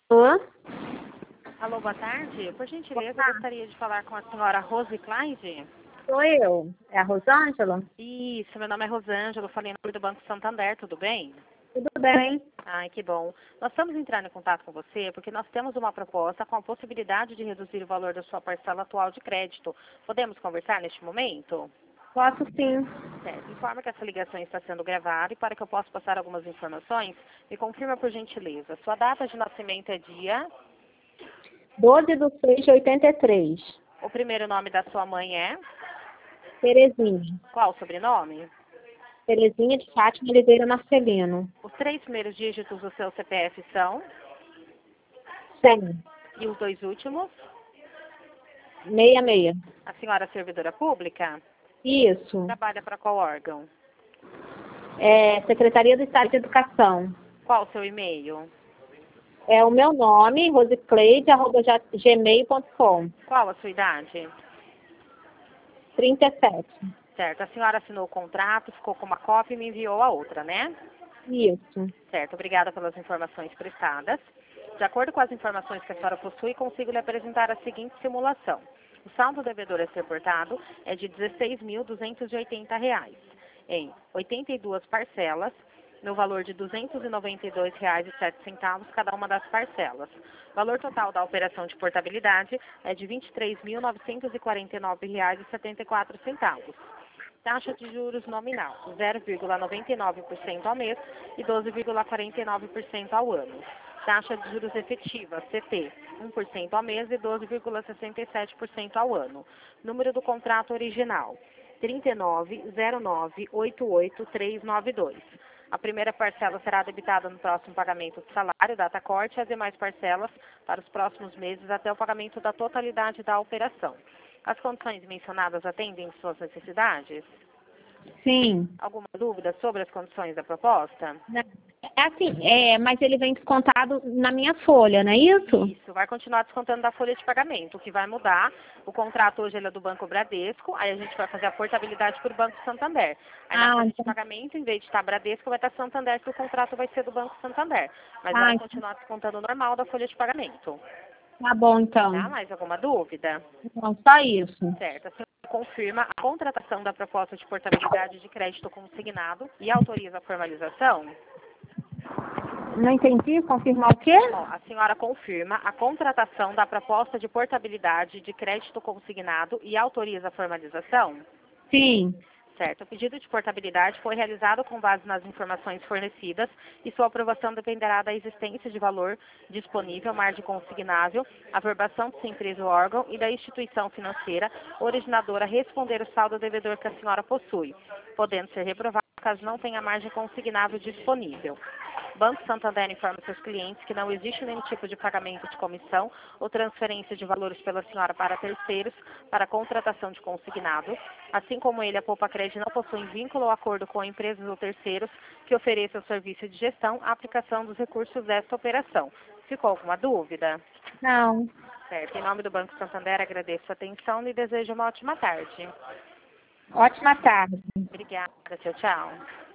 Alô? Alô, boa tarde. Por gentileza, eu gostaria de falar com a senhora Rose Clyde. Sou eu. É a Rosângela? Isso, meu nome é Rosângela, eu falei em nome do Banco Santander, tudo bem? Tudo bem? Ai, que bom. Nós estamos entrando em contato com você porque nós temos uma proposta com a possibilidade de reduzir o valor da sua parcela atual de crédito. Podemos conversar neste momento? Posso sim. Certo. Informa que essa ligação está sendo gravada e para que eu possa passar algumas informações, me confirma por gentileza. Sua data de nascimento é dia? 12/6/83. O primeiro nome da sua mãe é? Terezinha. Qual o sobrenome? Terezinha de Fátima Oliveira Marcelino. Os 3 primeiros dígitos do seu CPF são? 100. E os 2 últimos? 66. A senhora é servidora pública? Isso. Trabalha para qual órgão? É Secretaria do Estado de Educação. Qual o seu e-mail? É o meu nome, rosecleide@gmail.com. Qual a sua idade? 37. Certo. A senhora assinou o contrato, ficou com uma cópia e me enviou a outra, né? Isso. Certo. Obrigada pelas informações prestadas. De acordo com as informações que a senhora possui, consigo lhe apresentar a seguinte simulação. O saldo devedor a ser portado é de R$ 16.280, em 82 parcelas, no valor de R$ 292,07 cada uma das parcelas. O valor total da operação de portabilidade é de R$ 23.949,74. Taxa de juros nominal, 0,99% ao mês e 12,49% ao ano. Taxa de juros efetiva, CT, 1% ao mês e 12,67% ao ano. Número do contrato original, 3909888392. A primeira parcela será debitada no próximo pagamento do salário, data corte, e as demais parcelas para os próximos meses até o pagamento da totalidade da operação. As condições mencionadas atendem suas necessidades? Sim. Alguma dúvida sobre as condições da proposta? É assim, mas ele vem descontado na minha folha, não é isso? Isso, vai continuar descontando da folha de pagamento. O que vai mudar, o contrato hoje ele é do Banco Bradesco, aí a gente vai fazer a portabilidade para o Banco Santander. Aí na folha de Então, pagamento, em vez de estar Bradesco, vai estar Santander, que o contrato vai ser do Banco Santander. Mas vai então continuar descontando normal da folha de pagamento. tá bom então. Tá? Mais alguma dúvida? Não, só isso. Certo. A senhora confirma a contratação da proposta de portabilidade de crédito consignado e autoriza a formalização? Não entendi, confirmar o quê? Ó, a senhora confirma a contratação da proposta de portabilidade de crédito consignado e autoriza a formalização? Sim. Certo. O pedido de portabilidade foi realizado com base nas informações fornecidas e sua aprovação dependerá da existência de valor disponível, margem consignável, averbação de sua empresa ou órgão e da instituição financeira originadora responder o saldo devedor que a senhora possui, podendo ser reprovado caso não tenha margem consignável disponível. Banco Santander informa seus clientes que não existe nenhum tipo de pagamento de comissão ou transferência de valores pela senhora para terceiros para a contratação de consignado, assim como ele, a Poupa Crédito, não possui vínculo ou acordo com empresas ou terceiros que ofereçam o serviço de gestão, a aplicação dos recursos desta operação. Ficou alguma dúvida? Não. Certo. Em nome do Banco Santander, agradeço a atenção e desejo uma ótima tarde. Ótima tarde. Obrigada. Tchau, tchau.